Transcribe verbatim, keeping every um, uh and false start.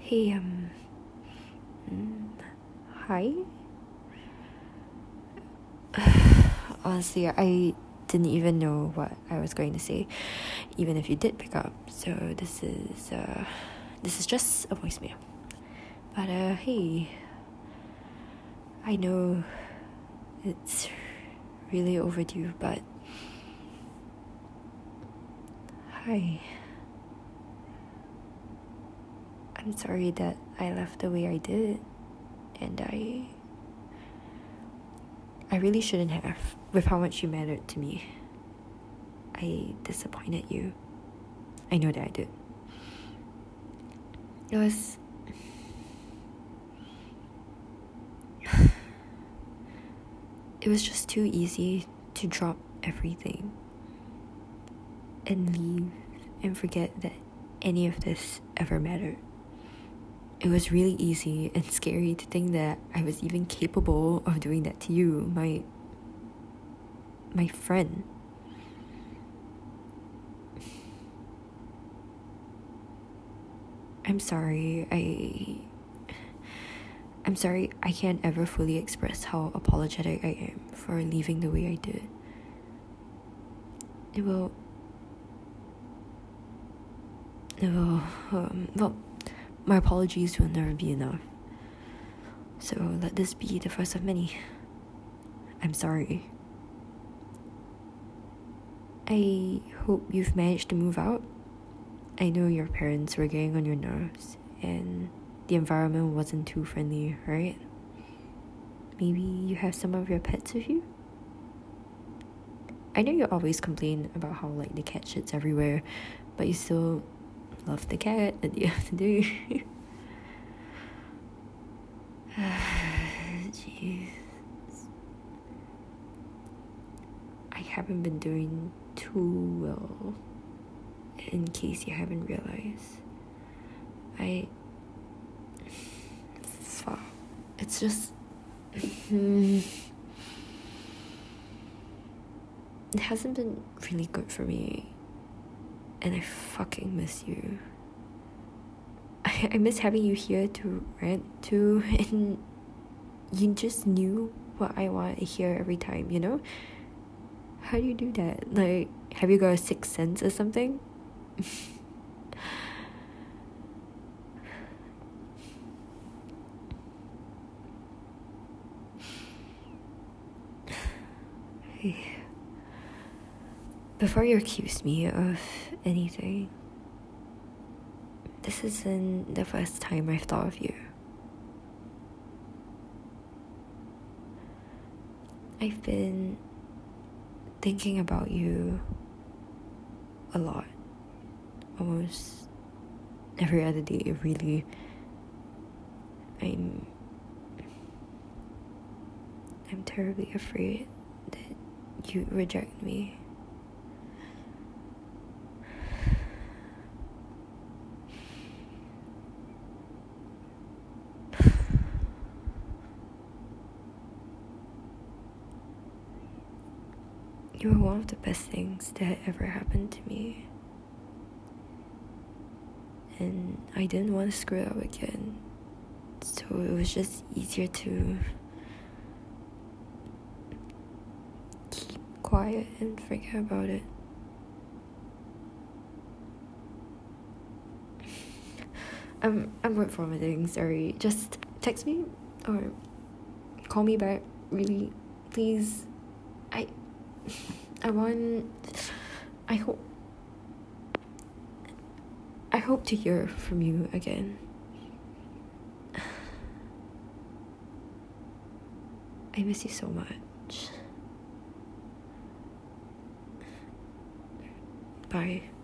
Hey, um, mm, hi? Honestly, I didn't even know what I was going to say, even if you did pick up. So this is, uh, this is just a voicemail. But, uh, hey, I know it's really overdue, but hi. I'm sorry that I left the way I did, and I I really shouldn't have, with how much you mattered to me. I disappointed you. I know that I did. It was... It was just too easy to drop everything and leave and forget that any of this ever mattered. It was really easy and scary to think that I was even capable of doing that to you, my my friend. I'm sorry. I I'm sorry I can't ever fully express how apologetic I am for leaving the way I did. It will it will um, well, my apologies will never be enough. So let this be the first of many. I'm sorry. I hope you've managed to move out. I know your parents were getting on your nerves, and the environment wasn't too friendly, right? Maybe you have some of your pets with you? I know you always complain about how, like, the cat shits everywhere, but you still love the cat at the end of the day. Jeez. I haven't been doing too well, in case you haven't realized. I... Fuck. It's just... it hasn't been really good for me. And I fucking miss you. I, I miss having you here to rant to, and you just knew what I want to hear every time, you know? How do you do that? Like, have you got a sixth sense or something? Before you accuse me of anything, this isn't the first time I've thought of you. I've been thinking about you a lot. Almost every other day, really. I'm... I'm terribly afraid that you reject me. You were one of the best things that ever happened to me. And I didn't want to screw it up again. So it was just easier to keep quiet and forget about it. I'm I'm word vomiting, sorry. Just text me or call me back, really. Please. I I want I hope I hope to hear from you again. I miss you so much. Bye.